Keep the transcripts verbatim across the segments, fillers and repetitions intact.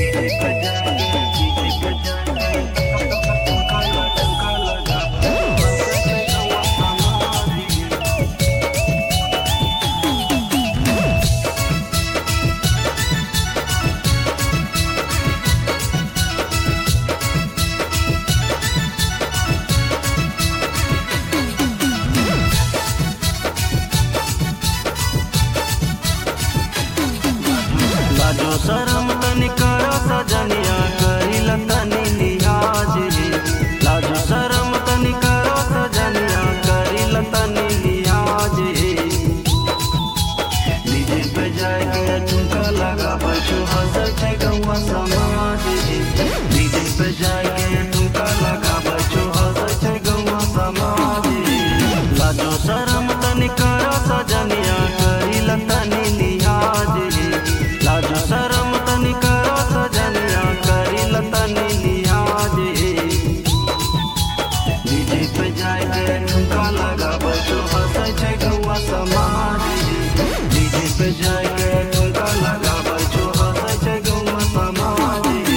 लाजो शरम तनी करो सजनिया करिला तनी लिहाज रे। लाजो शरम तनी करो सजनिया करिला तनी लिहाज रे। डीजे पे जाके ठुमका लगा बचो हंसे छे गौवा समाज रे। डीजे पे जाके ठुमका लगा बचो हंसे छे गौवा समाज रे। लाजो शरम तनी करो सजनिया करिला तनी लिहाज रे। लाजो शरम तनी करो सजनिया करिला तनी लिहाज रे। डीजे पे जाके ठुमका लगा बचो हंसे छे गौवा समाज रे। डीजे पे जाके ठुमका लगा बचो हंसे छे गौवा समाज रे।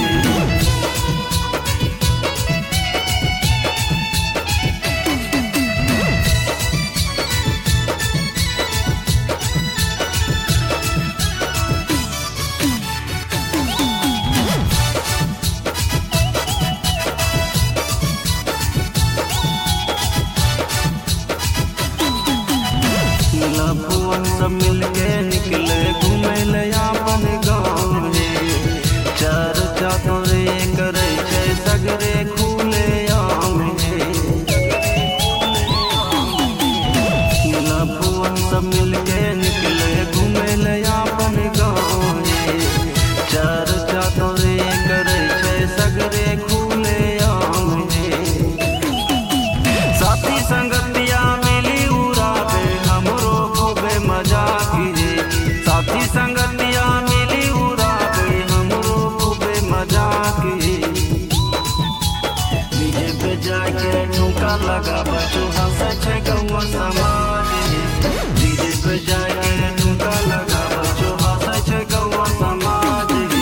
लपुअन सब मिलके निकले घूमे ले अपन गाँव रे। चर्चा तोरे करे छे सगरे खुले आम रे। लपुअन सब मिलके निकले घूमे ले अपन गाँव रे। चर्चा तोरे करे छे सगरे खुले आम रे। साथी संगतिया मिली उड़ावे हमरो खूबे मजाक रे। साथी संगतिया मिली उड़ावे हमरो खूबे मजाक रे। डीजे पे जाके ठुमका लगा बचो हंसे छे गौवा समाज रे। डीजे पे जाके ठुमका लगा बचो हंसे छे गौवा समाज रे।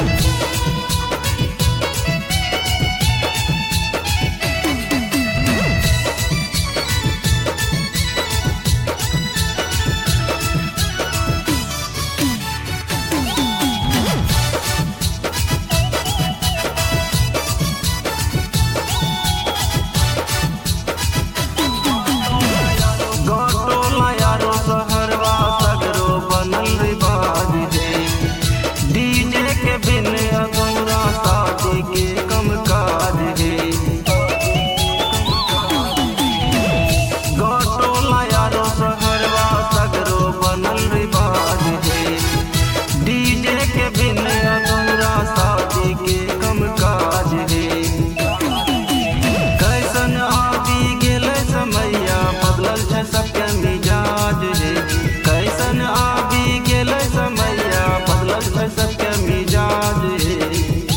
सबके मिजाज रे कैसन आबी गेले समैया बदलल छै सबके मिजाज रे।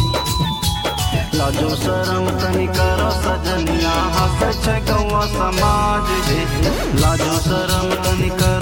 लाजो शरम तनी करो सजनिया हंसे छे गौवा समाज रे। लाजो शरम तनी